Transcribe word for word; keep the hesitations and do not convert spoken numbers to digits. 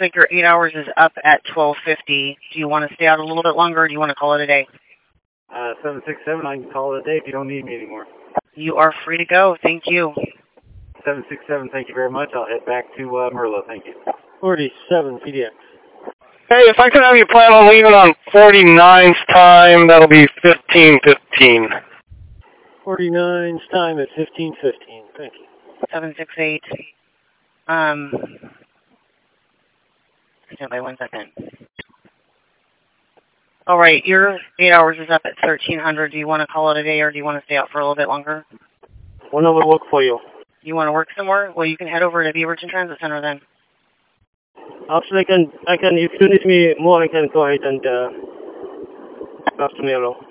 like your eight hours is up at twelve fifty. Do you want to stay out a little bit longer, or do you want to call it a day? Uh, seven six seven, I can call it a day if you don't need me anymore. You are free to go. Thank you. seven six seven, thank you very much. I'll head back to uh, Merlo. Thank you. forty-seven P D X. Hey, if I can have you plan on leaving on forty-nine's time, that'll be fifteen fifteen. forty-nine's time at fifteen fifteen. Thank you. seven six eight. Um, stand by one second. All right, your eight hours is up at thirteen hundred. Do you want to call it a day, or do you want to stay out for a little bit longer? When will work for you? You want to work somewhere? Well, you can head over to Beaverton Transit Center then. Actually, I can, I can, if you need me more, I can go ahead and uh, talk to Merlo.